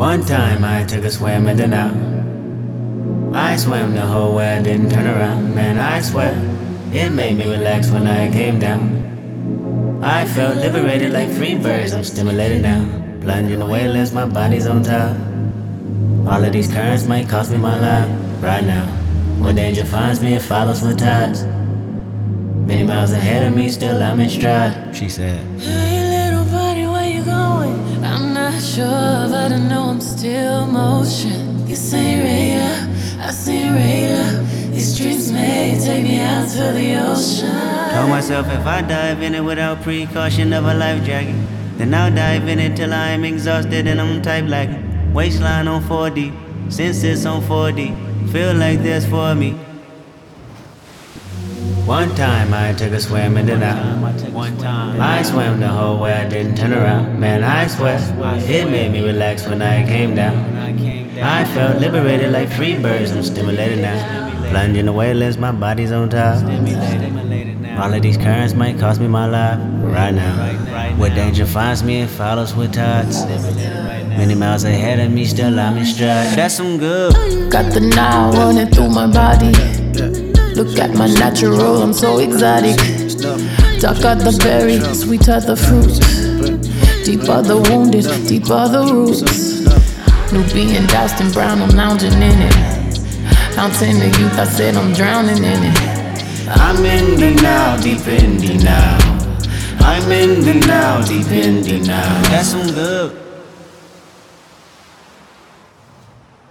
One time I took a swim in the now. I swam the whole way, I didn't turn around. Man, I swear, it made me relax when I came down. I felt liberated like free birds, I'm stimulated now. Plunging away, less my body's on top. All of these currents might cost me my life right now. When danger finds me, it follows with tides. Many miles ahead of me, still I'm in stride. She said, Hey little buddy, where you going? I'm not sure, but I know I'm still motion. You say radar, I say radar. These dreams may take me out to the ocean. told myself if I dive in it without precaution of a life jacket, then I'll dive in it till I'm exhausted and I'm type lagging. Waistline on 4D, senses on 4D, feel like this for me. One time I took a swim in the now. I swam the whole way, I didn't turn around. Man, I swear, it made me relax when I came down. I felt liberated like free birds, I'm stimulated now. Plunging away, less my body's on top. All of these currents might cost me my life right now. Where danger finds me, it follows with tides. Many miles ahead of me, still I'm in stride. That's some good. Got the Nile running through my body. Look at my natural, I'm so exotic. Dark are the berry, sweet are the fruit. Deep are the wounded, deep are the roots. Nubian doused in brown, I'm lounging in it. Fountain of youth, I said I'm drowning in it. I'm in the now, deep in the now. I'm in the now, deep in the now. That's some good.